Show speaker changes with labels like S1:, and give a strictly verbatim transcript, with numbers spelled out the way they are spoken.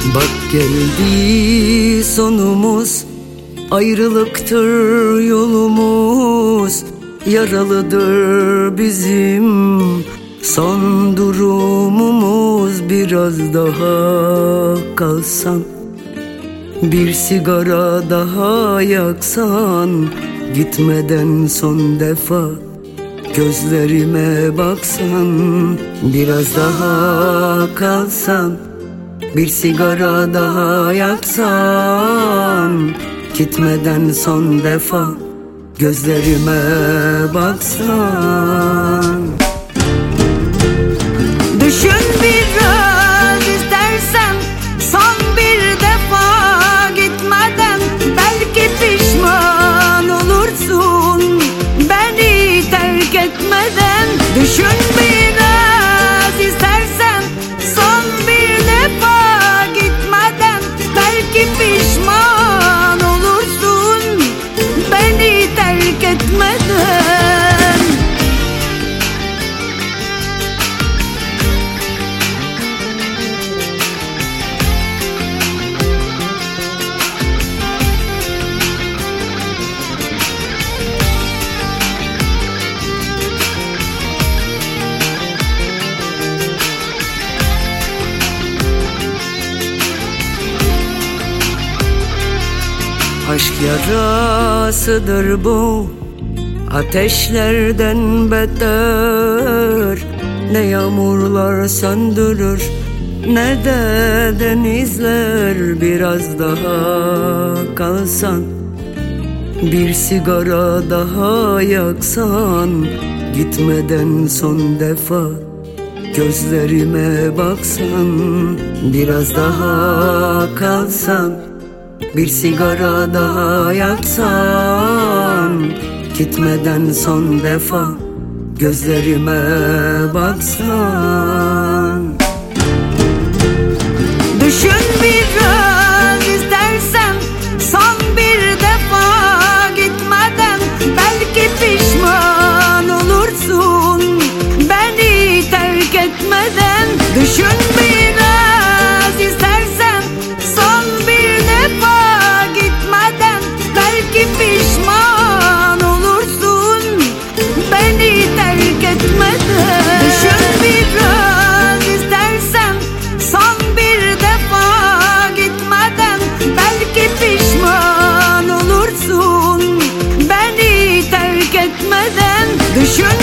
S1: Bak geldi sonumuz, ayrılıktır yolumuz. Yaralıdır bizim son durumumuz. Biraz daha kalsan, bir sigara daha yaksan, gitmeden son defa gözlerime baksan. Biraz daha kalsan, bir sigara daha yaksan, gitmeden son defa gözlerime baksan.
S2: Düşün biraz istersen, son bir defa gitmeden. Belki pişman olursun beni terk etmeden. Düşün biraz istersen, son bir defa gitmeden. Belki pişman olursun beni terk etmeden.
S1: Aşk yarasıdır bu, ateşlerden beter. Ne yağmurlar söndürür, ne de denizler. Biraz daha kalsan, bir sigara daha yaksan, gitmeden son defa gözlerime baksan. Biraz daha kalsan, bir sigara daha yaksan, gitmeden son defa gözlerime baksan.
S2: Düşün biraz istersen, son bir defa gitmeden. Belki pişman olursun beni terk etmeden. Düşün biraz istersen, son bir defa gitmeden. Belki pişman olursun beni terk etmeden. Düşün biraz istersen, son bir defa gitmeden. Belki pişman olursun beni terk etmeden. Düşün